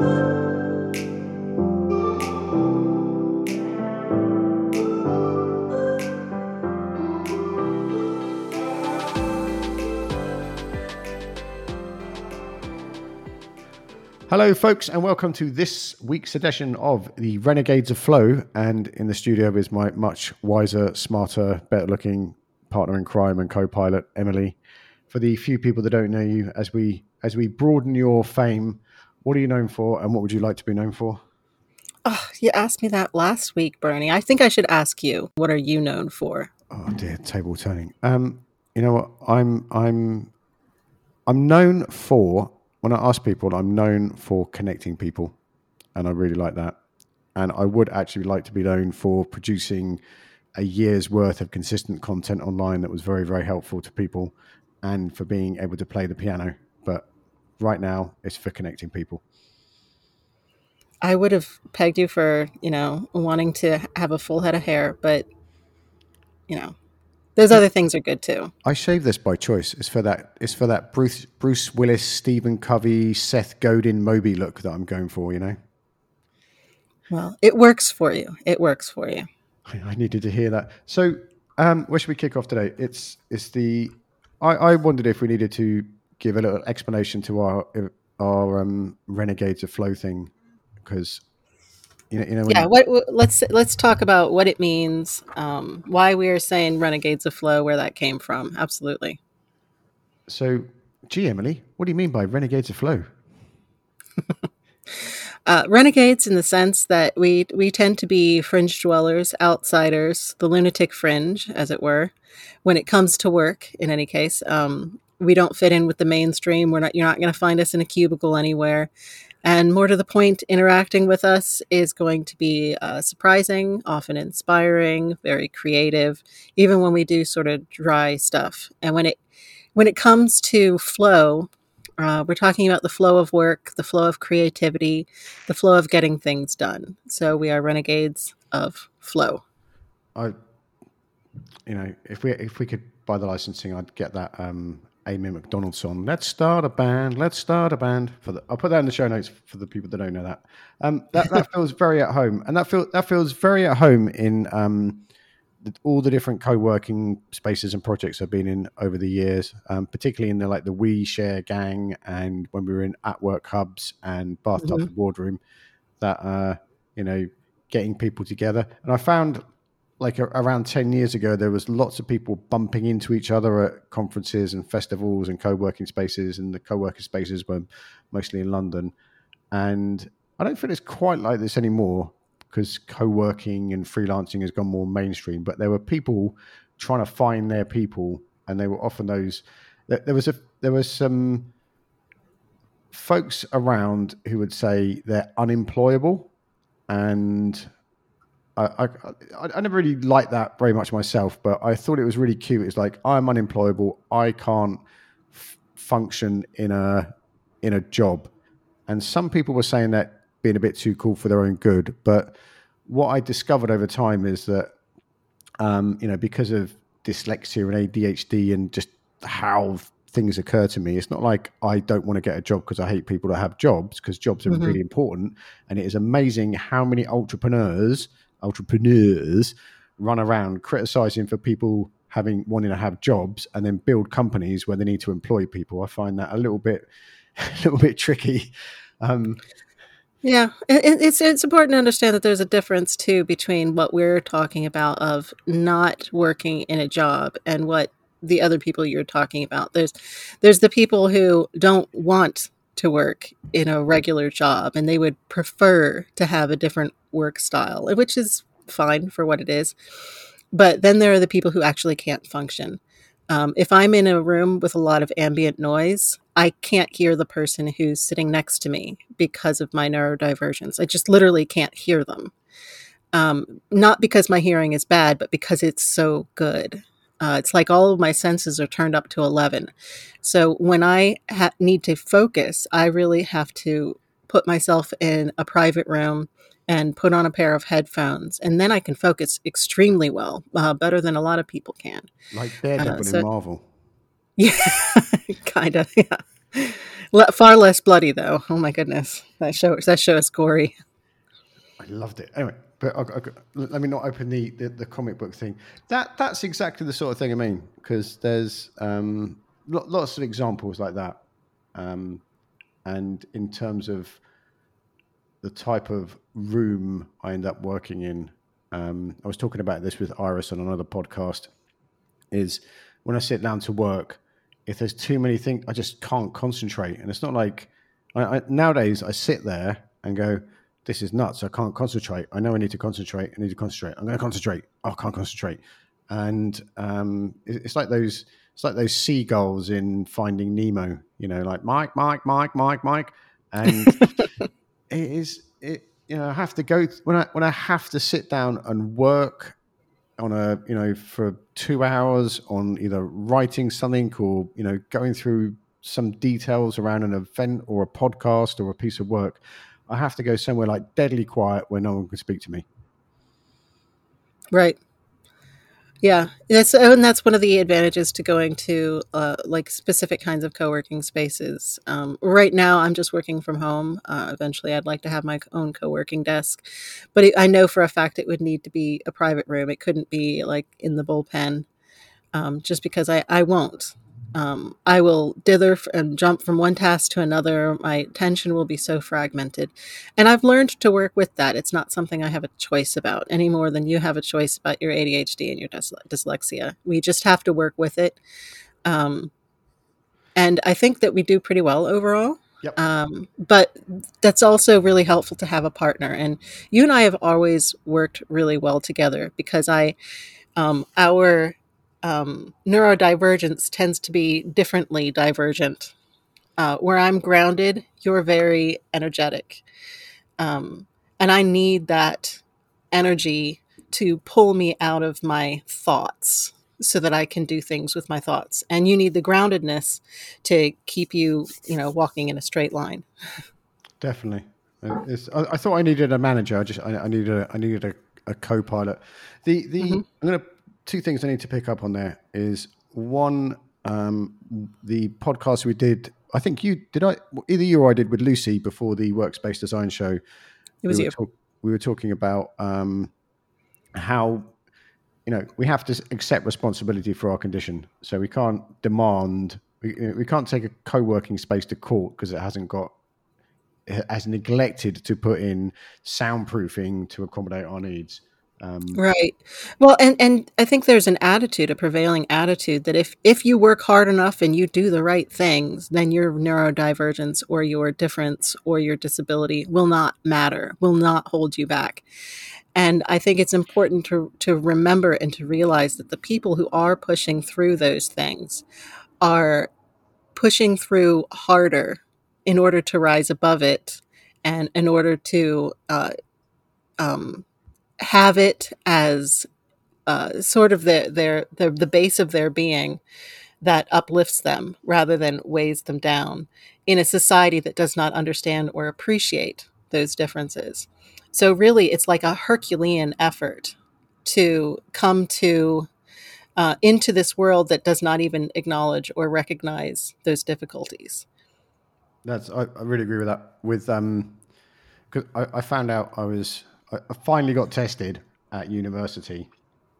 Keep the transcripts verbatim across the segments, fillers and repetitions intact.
Hello, folks, and welcome to this week's edition of the Renegades of Flow. And in the studio is my much wiser, smarter, better-looking partner in crime and co-pilot, Emily. For the few people that don't know you, as we as we broaden your fame, what are you known for, and what would you like to be known for? Oh, you asked me that last week, Bernie. I think I should ask you, what are you known for? Oh dear, table turning. Um, you know what? I'm I'm I'm known for. When I ask people, I'm known for connecting people, and I really like that. And I would actually like to be known for producing a year's worth of consistent content online that was very, very helpful to people, and for being able to play the piano. But right now, it's for connecting people. I would have pegged you for, you know, wanting to have a full head of hair, but, you know, those other things are good too. I shave this by choice. It's for that. It's for that Bruce Bruce Willis, Stephen Covey, Seth Godin, Moby look that I'm going for. You know. Well, it works for you. It works for you. I, I needed to hear that. So, um, where should we kick off today? It's it's the. I, I wondered if we needed to give a little explanation to our our um, Renegades of Flow thing, because. You know, you know, yeah. What, what? Let's let's talk about what it means. Um, why we are saying Renegades of Flow, where that came from. Absolutely. So, gee, Emily, what do you mean by Renegades of Flow? uh, renegades, in the sense that we we tend to be fringe dwellers, outsiders, the lunatic fringe, as it were. When it comes to work, in any case, um, we don't fit in with the mainstream. We're not. You're not going to find us in a cubicle anywhere. And more to the point, interacting with us is going to be uh, surprising, often inspiring, very creative, even when we do sort of dry stuff. And when it when it comes to flow, uh, we're talking about the flow of work, the flow of creativity, the flow of getting things done. So we are renegades of flow. I, you know, if we if we could buy the licensing, I'd get that. Um, Amy McDonald song. Let's start a band. Let's start a band. For the, I'll put that in the show notes for the people that don't know that. Um, that that feels very at home, and that feels that feels very at home in um, the, all the different co-working spaces and projects I've been in over the years. Um, particularly in the like the We Share gang, and when we were in at work hubs and bathtub Mm-hmm. boardroom. That uh, you know, getting people together, and I found. Like around ten years ago, there was lots of people bumping into each other at conferences and festivals and co-working spaces, and the co-working spaces were mostly in London. And I don't feel it's quite like this anymore because co-working and freelancing has gone more mainstream. But there were people trying to find their people, and they were often those. There was a there was some folks around who would say they're unemployable, and I, I I never really liked that very much myself, but I thought it was really cute. It's like, I'm unemployable. I can't f- function in a in a job. And some people were saying that being a bit too cool for their own good. But what I discovered over time is that, um, you know, because of dyslexia and A D H D and just how things occur to me, it's not like I don't want to get a job because I hate people that have jobs, because jobs are Mm-hmm. really important. And it is amazing how many entrepreneurs entrepreneurs run around criticizing for people having wanting to have jobs and then build companies where they need to employ people. I find that a little bit a little bit tricky. Um, Yeah, it, it's it's important to understand that there's a difference too between what we're talking about of not working in a job and what the other people you're talking about. There's there's the people who don't want to work in a regular job, and they would prefer to have a different work style, which is fine for what it is. But then there are the people who actually can't function. Um, if I'm in a room with a lot of ambient noise, I can't hear the person who's sitting next to me because of my neurodivergence. I just literally can't hear them. Um, not because my hearing is bad, but because it's so good. Uh, it's like all of my senses are turned up to eleven. So when I ha- need to focus, I really have to put myself in a private room and put on a pair of headphones, and then I can focus extremely well, uh, better than a lot of people can. like Daredevil Uh, so, in Marvel. yeah, kind of, yeah. Le- far less bloody though. Oh my goodness, that show that show is gory. I loved it. Anyway, but I, I, let me not open the, the, the comic book thing. That that's exactly the sort of thing I mean, because there's um, lots of examples like that. Um, and in terms of the type of room I end up working in, um, I was talking about this with Iris on another podcast, is when I sit down to work, if there's too many things, I just can't concentrate. And it's not like, I, I, nowadays I sit there and go, this is nuts. I can't concentrate. I know I need to concentrate. I need to concentrate. I'm going to concentrate. Oh, I can't concentrate. And um, it, it's like those, it's like those seagulls in Finding Nemo, you know, like Mike, Mike, Mike, Mike, Mike. And it is, it, you know, I have to go when I, when I have to sit down and work on a, you know, for two hours on either writing something or, you know, going through some details around an event or a podcast or a piece of work, I have to go somewhere like deadly quiet where no one can speak to me. Right. Yeah, that's and that's one of the advantages to going to uh, like specific kinds of co-working spaces. Um, right now, I'm just working from home. Uh, eventually, I'd like to have my own co-working desk, but it, I know for a fact it would need to be a private room. It couldn't be like in the bullpen, um, just because I I won't. Um, I will dither and jump from one task to another. My attention will be so fragmented. And I've learned to work with that. It's not something I have a choice about any more than you have a choice about your A D H D and your dys- dyslexia. We just have to work with it. Um, and I think that we do pretty well overall. Yep. Um, but that's also really helpful to have a partner. And you and I have always worked really well together because I, um, our um, neurodivergence tends to be differently divergent. Uh, where I'm grounded, you're very energetic. Um, and I need that energy to pull me out of my thoughts so that I can do things with my thoughts. And you need the groundedness to keep you, you know, walking in a straight line. Definitely. It's, I, I thought I needed a manager. I just, I, I needed a, I needed a, a co-pilot. The, the, mm-hmm. I'm going to, two things I need to pick up on there is one, um, the podcast we did, I think you did, I either you or I did with Lucy before the Workspace Design Show. It was we you. Were talk, we were talking about um, how, you know, we have to accept responsibility for our condition. So we can't demand, we, we can't take a co-working space to court because it hasn't got, it has neglected to put in soundproofing to accommodate our needs. Um, right. Well, and, and I think there's an attitude, a prevailing attitude that if, if you work hard enough and you do the right things, then your neurodivergence or your difference or your disability will not matter, will not hold you back. And I think it's important to, to remember and to realize that the people who are pushing through those things are pushing through harder in order to rise above it and in order to uh, um, have it as uh, sort of the, their, their, the base of their being that uplifts them rather than weighs them down in a society that does not understand or appreciate those differences. So really, it's like a Herculean effort to come to uh, into this world that does not even acknowledge or recognize those difficulties. That's I, I really agree with that. With um, because I, I found out I was I, I finally got tested at university,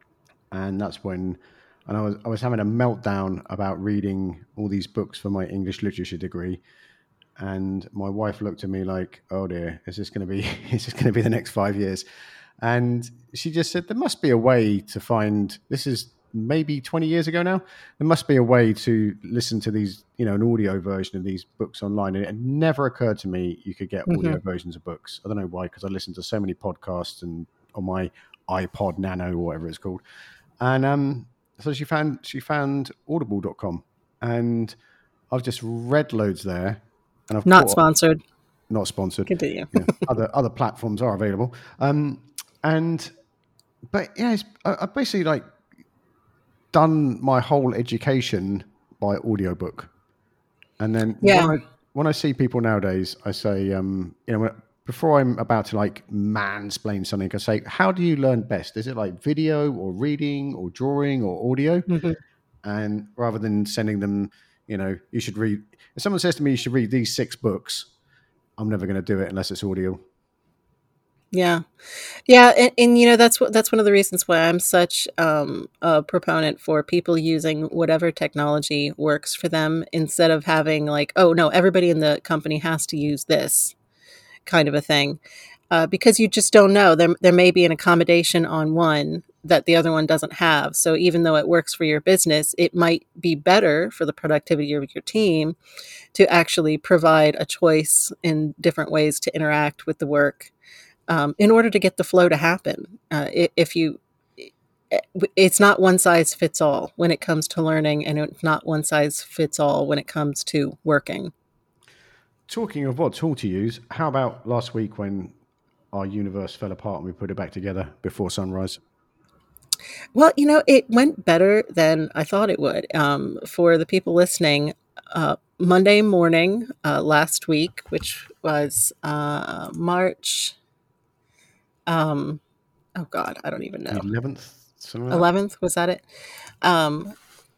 and that's when, and I was I was having a meltdown about reading all these books for my English literature degree. And my wife looked at me like, "Oh dear, is this going to be? Is this going to be the next five years?" And she just said, "There must be a way to find. This is maybe twenty years ago now. There must be a way to listen to these, you know, an audio version of these books online." And it never occurred to me you could get audio mm-hmm. versions of books. I don't know why, because I listened to so many podcasts and on my iPod Nano or whatever it's called. And um, so she found she found audible dot com, and I've just read loads there. And I've not sponsored. Not sponsored. Continue. Yeah, other other platforms are available. Um, and but yeah, it's, I, I basically like done my whole education by audiobook. And then yeah. when I when I see people nowadays, I say, um, you know, when, before I'm about to like mansplain something, I say, how do you learn best? Is it like video or reading or drawing or audio? Mm-hmm. And rather than sending them, you know, you should read. If someone says to me, you should read these six books, I'm never going to do it unless it's audio. Yeah. Yeah, and, and you know that's what that's one of the reasons why I'm such um, a proponent for people using whatever technology works for them instead of having like, oh no, everybody in the company has to use this kind of a thing, uh, because you just don't know. There there may be an accommodation on one that the other one doesn't have. So even though it works for your business, it might be better for the productivity of your team to actually provide a choice in different ways to interact with the work, um, in order to get the flow to happen. Uh, if you, it's not one size fits all when it comes to learning, and it's not one size fits all when it comes to working. Talking of what tool to use, how about last week when our universe fell apart and we put it back together before sunrise? Well, you know, it went better than I thought it would. Um, for the people listening, uh, Monday morning uh, last week, which was uh, March, um, oh God, I don't even The know. eleventh, something like that? eleventh, was that it? Um,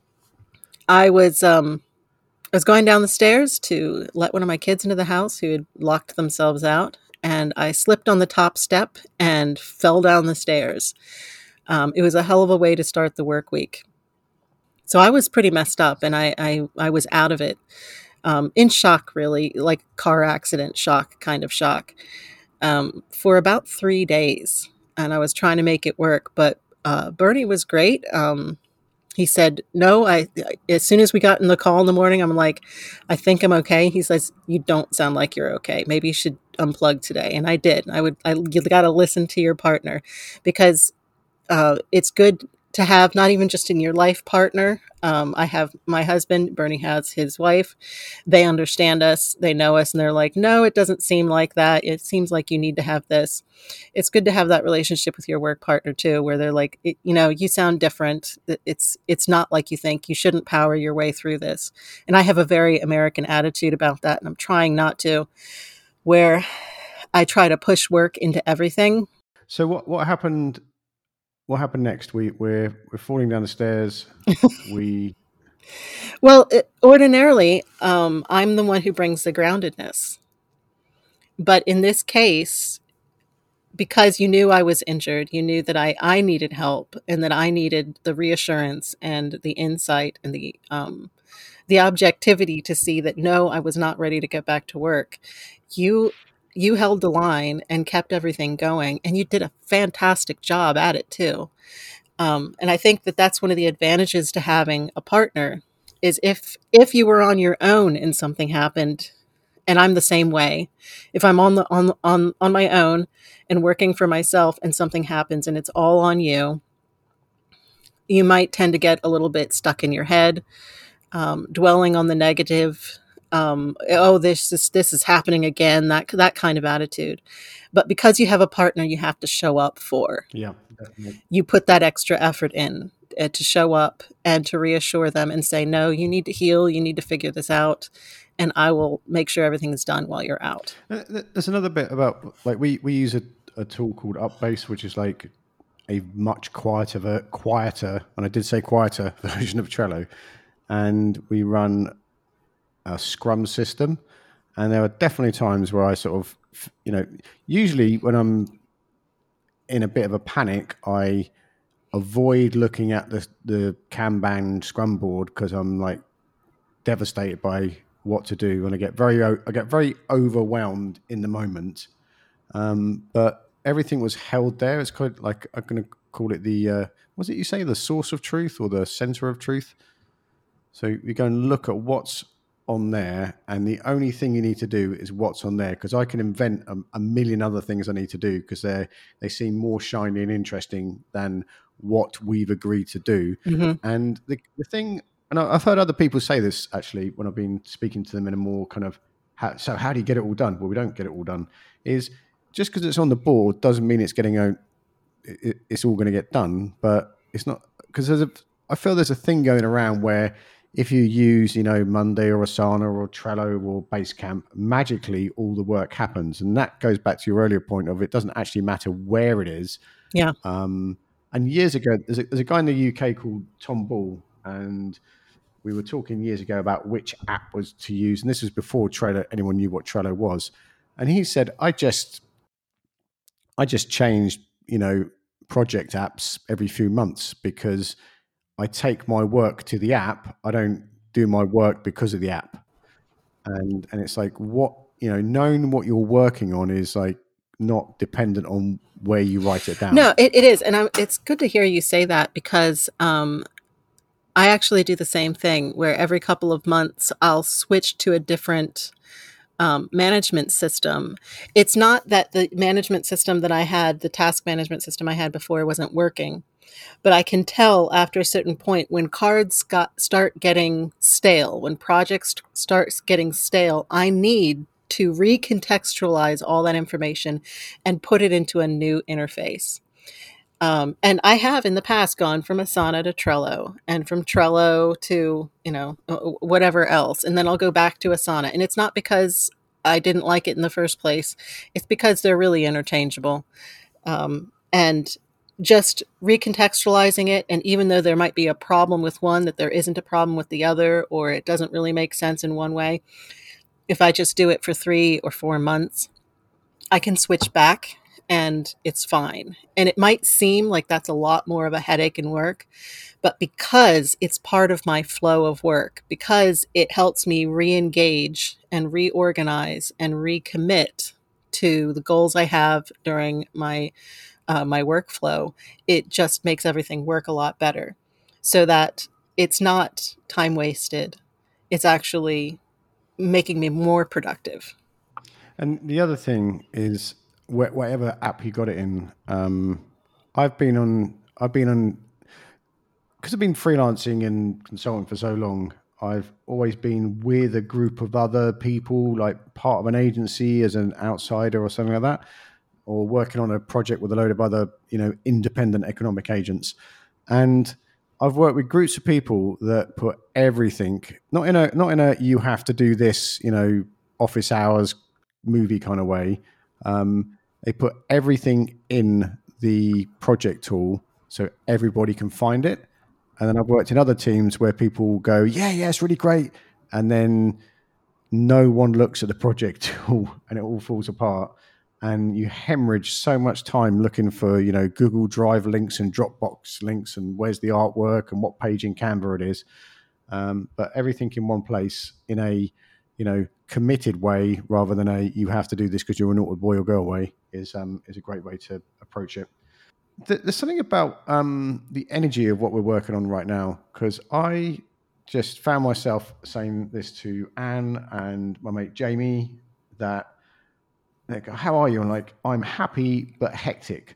I was um, I was going down the stairs to let one of my kids into the house who had locked themselves out, and I slipped on the top step and fell down the stairs. Um, it was a hell of a way to start the work week. So I was pretty messed up, and I I, I was out of it, um, in shock, really, like car accident shock, kind of shock, um, for about three days. And I was trying to make it work, but uh, Bernie was great. Um, he said, no, I, as soon as we got in the call in the morning, I'm like, I think I'm okay. He says, you don't sound like you're okay. Maybe you should unplug today. And I did. I would, I, you got to listen to your partner, because uh, it's good to have not even just in your life partner. Um, I have my husband, Bernie has his wife. They understand us, they know us, and they're like, no, it doesn't seem like that. It seems like you need to have this. It's good to have that relationship with your work partner too, where they're like, it, you know, you sound different. It's, it's not like you think. You shouldn't power your way through this. And I have a very American attitude about that. And I'm trying not to, where I try to push work into everything. So what, what happened? What happened next? We we're we're falling down the stairs. we Well, it, ordinarily, um, I'm the one who brings the groundedness. But in this case, because you knew I was injured, you knew that I, I needed help, and that I needed the reassurance and the insight and the um, the objectivity to see that no, I was not ready to get back to work. You you held the line and kept everything going, and you did a fantastic job at it too. Um, and I think that that's one of the advantages to having a partner, is if if you were on your own and something happened, and I'm the same way. If I'm on the on on on my own and working for myself and something happens and it's all on you, you might tend to get a little bit stuck in your head, um, dwelling on the negative. Um, oh, this is this is happening again. That that kind of attitude. But because you have a partner, you have to show up for. yeah, definitely. You put that extra effort in uh, to show up and to reassure them and say, no, you need to heal. You need to figure this out. And I will make sure everything is done while you're out. There's another bit about, like, we, we use a, a tool called Upbase, which is like a much quieter, quieter, and I did say quieter version of Trello. And we run a Scrum system. And there are definitely times where I sort of, you know, usually when I'm in a bit of a panic, I avoid looking at the the Kanban Scrum board because I'm like devastated by what to do, and I get very I get very overwhelmed in the moment. Um, but everything was held there. It's kind of like, I'm going to call it the uh, was it you say the source of truth or the center of truth? So you go and look at what's on there, and the only thing you need to do is what's on there, because I can invent a, a million other things I need to do because they they seem more shiny and interesting than what we've agreed to do. Mm-hmm. And the, the thing, and I've heard other people say this actually when I've been speaking to them in a more kind of, how, so how do you get it all done? Well, we don't get it all done. Is just because it's on the board doesn't mean it's getting out, it, it's all going to get done, but it's not, because there's a, I feel there's a thing going around where if you use, you know, Monday or Asana or Trello or Basecamp, magically all the work happens. And that goes back to your earlier point of, it doesn't actually matter where it is. Yeah. Um, and years ago, there's a, there's a guy in the U K called Tom Ball, and we were talking years ago about which app was to use, and this was before Trello, anyone knew what Trello was. And he said, I just, I just changed, you know, project apps every few months because I take my work to the app. I don't do my work because of the app. And and it's like, what, you know, knowing what you're working on is like not dependent on where you write it down. No, it, it is. And I, it's good to hear you say that because um, I actually do the same thing where every couple of months I'll switch to a different um, management system. It's not that the management system that I had, the task management system I had before, wasn't working, but I can tell after a certain point when cards got start getting stale, when projects start getting stale, I need to recontextualize all that information and put it into a new interface. Um, and I have in the past gone from Asana to Trello and from Trello to, you know, whatever else. And then I'll go back to Asana. And it's not because I didn't like it in the first place. It's because they're really interchangeable. Um, and just recontextualizing it. And even though there might be a problem with one, that there isn't a problem with the other, or it doesn't really make sense in one way. If I just do it for three or four months, I can switch back and it's fine. And it might seem like that's a lot more of a headache and work, but because it's part of my flow of work, because it helps me re-engage and reorganize and recommit to the goals I have during my uh, my workflow, it just makes everything work a lot better so that it's not time wasted. It's actually making me more productive. And the other thing is, wh- whatever app you got it in, um, I've been on, I've been on, because I've been freelancing and consulting for so long, I've always been with a group of other people, like part of an agency as an outsider or something like that, or working on a project with a load of other, you know, independent economic agents. And I've worked with groups of people that put everything, not in a, not in a, you have to do this, you know, office hours movie kind of way. Um, they put everything in the project tool so everybody can find it. And then I've worked in other teams where people go, yeah, yeah, it's really great. And then no one looks at the project tool and it all falls apart. And you hemorrhage so much time looking for, you know, Google Drive links and Dropbox links and where's the artwork and what page in Canva it is. Um, but everything in one place in a, you know, committed way rather than a you have to do this because you're an awkward boy or girl way is um, is a great way to approach it. There's something about um, the energy of what we're working on right now, because I just found myself saying this to Anne and my mate Jamie that, like, how are you? And like, I'm happy but hectic.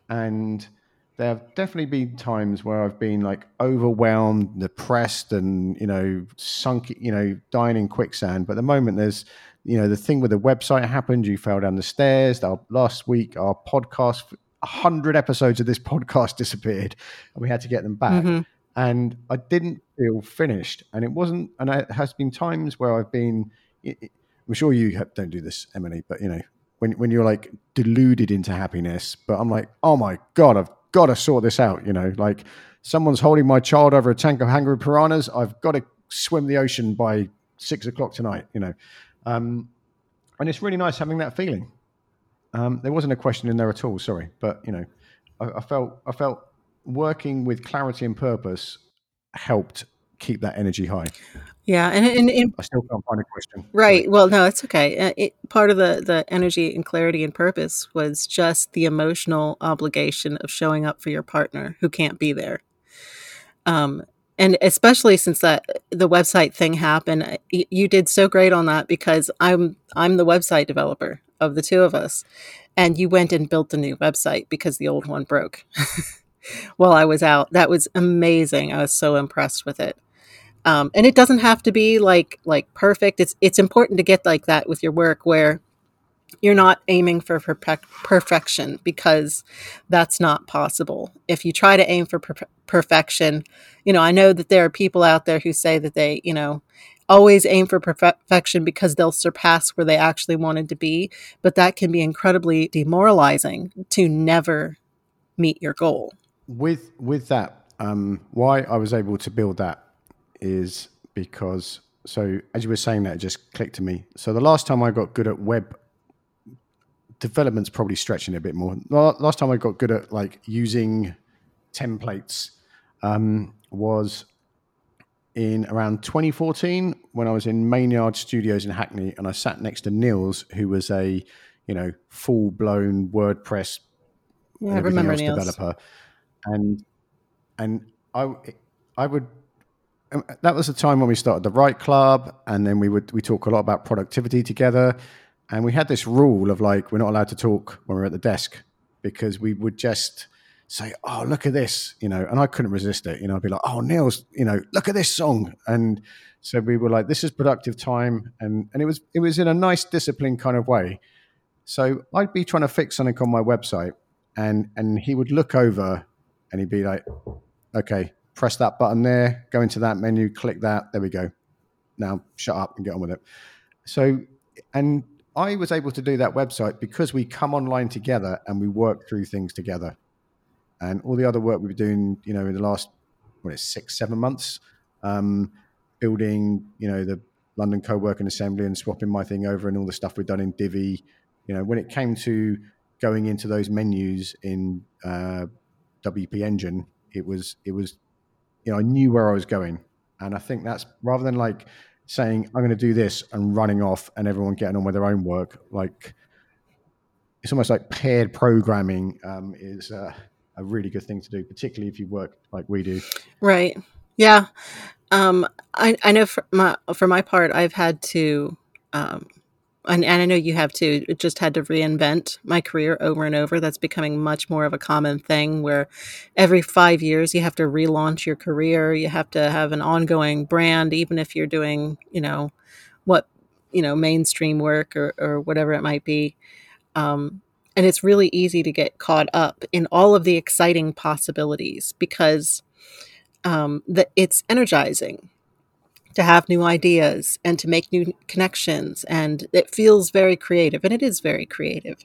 And there have definitely been times where I've been like overwhelmed, depressed, and, you know, sunk, you know, dying in quicksand. But at the moment, there's, you know, the thing with the website happened. You fell down the stairs. Our, last week, our podcast, a hundred episodes of this podcast disappeared, and we had to get them back. Mm-hmm. And I didn't feel finished. And it wasn't. And it has been times where I've been. It, I'm sure you have, don't do this, Emily, but you know. When when you're like deluded into happiness, but I'm like, oh my God, I've got to sort this out. You know, like someone's holding my child over a tank of hungry piranhas. I've got to swim the ocean by six o'clock tonight, you know. Um, and it's really nice having that feeling. Um, there wasn't a question in there at all, sorry. But, you know, I, I felt I felt working with clarity and purpose helped keep that energy high. Yeah, and, and, and I still can't find a question. Right. Sorry. Well, no, it's okay. It, part of the, the energy and clarity and purpose was just the emotional obligation of showing up for your partner who can't be there. Um, and especially since that the website thing happened, you did so great on that because I'm I'm the website developer of the two of us, and you went and built a new website because the old one broke while I was out. That was amazing. I was so impressed with it. Um, and it doesn't have to be like like perfect. It's it's important to get like that with your work where you're not aiming for perfect, perfection because that's not possible. If you try to aim for per- perfection, you know, I know that there are people out there who say that they, you know, always aim for perfection because they'll surpass where they actually wanted to be. But that can be incredibly demoralizing to never meet your goal. With with that, um, why I was able to build that is because, so as you were saying that, it just clicked to me. So the last time I got good at web development's probably stretching it a bit more. Last time I got good at like using templates um, was in around twenty fourteen when I was in Mainyard Studios in Hackney, and I sat next to Niels, who was a, you know, full blown WordPress Yeah, and I everything remember else Niels. developer, and and I I would. That was the time when we started the Right Club, and then we would we talk a lot about productivity together, and we had this rule of like we're not allowed to talk when we're at the desk because we would just say, "Oh, look at this," you know, and I couldn't resist it. You know, I'd be like, "Oh, Niels, you know, look at this song," and so we were like, "This is productive time," and and it was it was in a nice, disciplined kind of way. So I'd be trying to fix something on my website, and and he would look over, and he'd be like, "Okay, press that button there, go into that menu, click that. There we go. Now shut up and get on with it." So, and I was able to do that website because we come online together and we work through things together. And all the other work we've been doing, you know, in the last, what is six, seven months, um, building, you know, the London Co-working Assembly and swapping my thing over and all the stuff we've done in Divi, you know, when it came to going into those menus in uh, W P Engine, it was, it was, you know, I knew where I was going. And I think that's rather than like saying, I'm going to do this and running off and everyone getting on with their own work, like it's almost like paired programming um, is uh, a really good thing to do, particularly if you work like we do. Right. Yeah. Um, I, I know for my, for my part, I've had to, um, and, and I know you have too, just had to reinvent my career over and over. That's becoming much more of a common thing where every five years you have to relaunch your career. You have to have an ongoing brand, even if you're doing, you know, what, you know, mainstream work or, or whatever it might be. Um, and it's really easy to get caught up in all of the exciting possibilities because um, the, it's energizing to have new ideas and to make new connections. And it feels very creative, and it is very creative.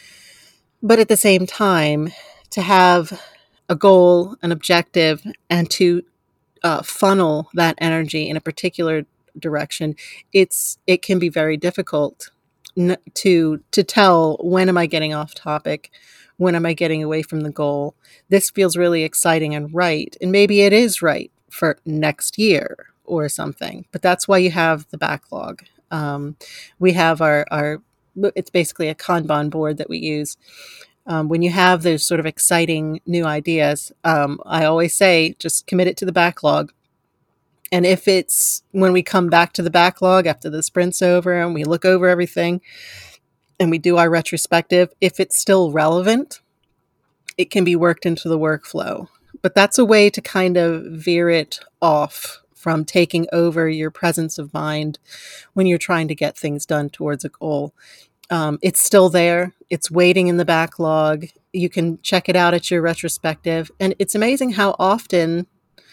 But at the same time, to have a goal, an objective, and to uh, funnel that energy in a particular direction, it's it can be very difficult n- to to tell when am I getting off topic, when am I getting away from the goal. This feels really exciting and right, and maybe it is right for next year or something. But that's why you have the backlog. Um, we have our our it's basically a Kanban board that we use. Um, when you have those sort of exciting new ideas, um, I always say just commit it to the backlog. And if it's when we come back to the backlog after the sprint's over and we look over everything and we do our retrospective, if it's still relevant, it can be worked into the workflow. But that's a way to kind of veer it off from taking over your presence of mind when you're trying to get things done towards a goal. Um, it's still there. It's waiting in the backlog. You can check it out at your retrospective. And it's amazing how often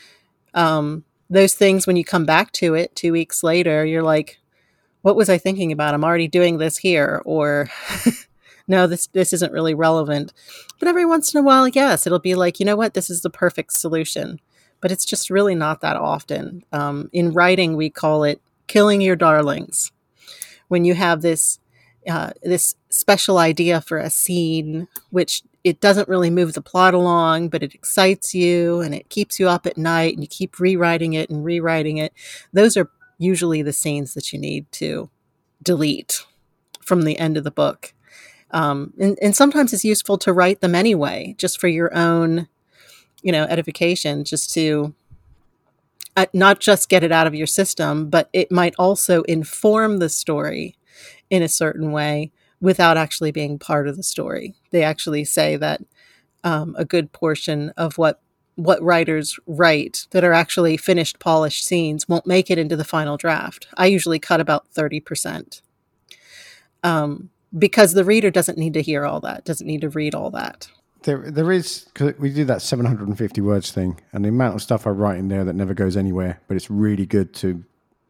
um, those things, when you come back to it two weeks later, you're like, what was I thinking about? I'm already doing this here. Or no, this, this isn't really relevant. But every once in a while, yes, it'll be like, you know what? This is the perfect solution. But it's just really not that often. Um, in writing, we call it killing your darlings. When you have this uh, this special idea for a scene, which it doesn't really move the plot along, but it excites you and it keeps you up at night and you keep rewriting it and rewriting it. Those are usually the scenes that you need to delete from the end of the book. Um, and, and sometimes it's useful to write them anyway, just for your own, you know, edification, just to uh, not just get it out of your system, but it might also inform the story in a certain way without actually being part of the story. They actually say that um, a good portion of what what writers write that are actually finished, polished scenes won't make it into the final draft. I usually cut about thirty percent um, because the reader doesn't need to hear all that, doesn't need to read all that. There, there is, cause we do that seven hundred fifty words thing, and the amount of stuff I write in there that never goes anywhere, but it's really good to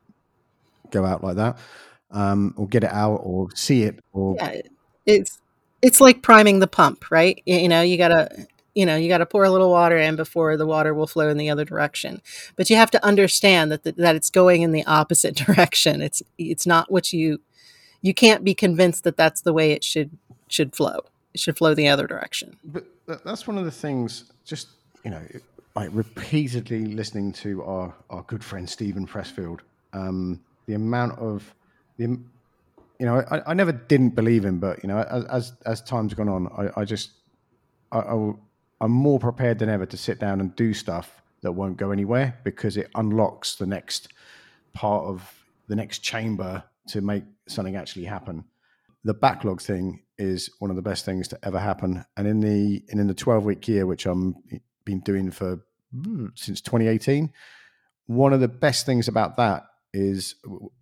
go out like that. Um, or get it out or see it or Yeah, it's it's like priming the pump, right? You know, you gotta you know, you got to pour a little water in before the water will flow in the other direction. But you have to understand that the, that it's going in the opposite direction. It's it's not what you you can't be convinced that that's the way it should should flow. It should flow the other direction. But that's one of the things. Just you know, like repeatedly listening to our our good friend Stephen Pressfield, um, the amount of the you know, I, I never didn't believe him, but you know, as as, as time's gone on, I, I just I, I, I'm more prepared than ever to sit down and do stuff that won't go anywhere because it unlocks the next part of the next chamber to make something actually happen. The backlog thing is one of the best things to ever happen, and in the and in the twelve week year, which I'm been doing for since twenty eighteen, one of the best things about that is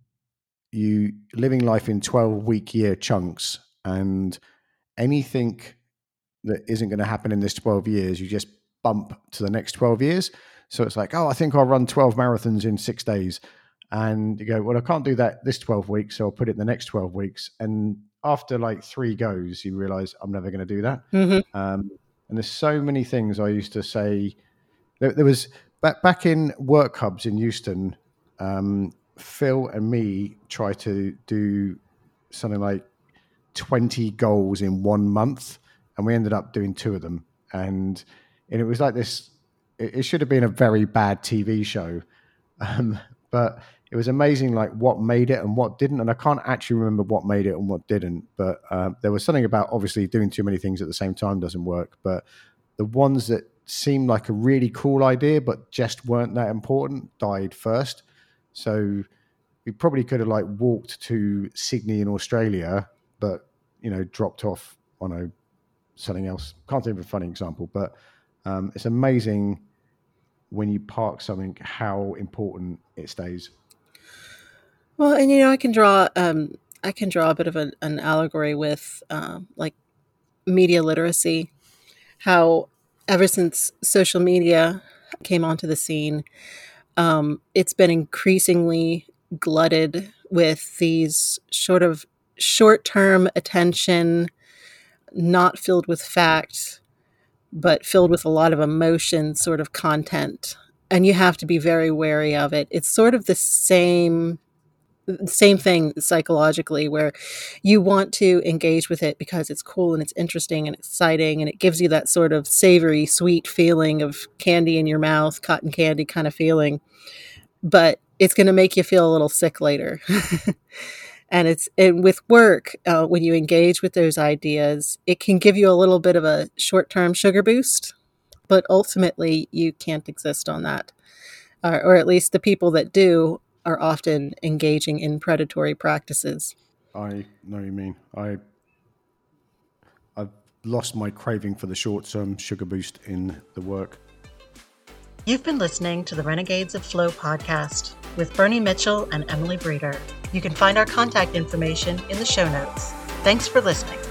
you living life in twelve week year chunks, and anything that isn't going to happen in this twelve years, you just bump to the next twelve years. So it's like, oh, I think I'll run twelve marathons in six days. And you go, well, I can't do that this twelve weeks. So I'll put it in the next twelve weeks. And after like three goes, you realize I'm never going to do that. Mm-hmm. Um, and there's so many things I used to say. There, there was back, back in work hubs in Houston, um, Phil and me try to do something like twenty goals in one month. And we ended up doing two of them. And, and it was like this, it, it should have been a very bad T V show. Um, but it was amazing, like what made it and what didn't. And I can't actually remember what made it and what didn't. But uh, there was something about obviously doing too many things at the same time doesn't work. But the ones that seemed like a really cool idea, but just weren't that important, died first. So we probably could have like walked to Sydney in Australia, but, you know, dropped off on a something else. Can't think of a funny example, but um, it's amazing when you park something, how important it stays. Well, and you know, I can draw, um, I can draw a bit of a, an allegory with um, like media literacy, how ever since social media came onto the scene, um, it's been increasingly glutted with these sort of short-term attention, not filled with fact, but filled with a lot of emotion sort of content. And you have to be very wary of it. It's sort of the same same thing psychologically, where you want to engage with it because it's cool and it's interesting and exciting, and it gives you that sort of savory, sweet feeling of candy in your mouth, cotton candy kind of feeling. But it's going to make you feel a little sick later. And it's and with work, uh, when you engage with those ideas, it can give you a little bit of a short-term sugar boost, but ultimately you can't exist on that. Uh, or at least the people that do are often engaging in predatory practices. I know what you mean. I, I've lost my craving for the short-term sugar boost in the work. You've been listening to the Renegades of Flow podcast with Bernie Mitchell and Emily Breeder. You can find our contact information in the show notes. Thanks for listening.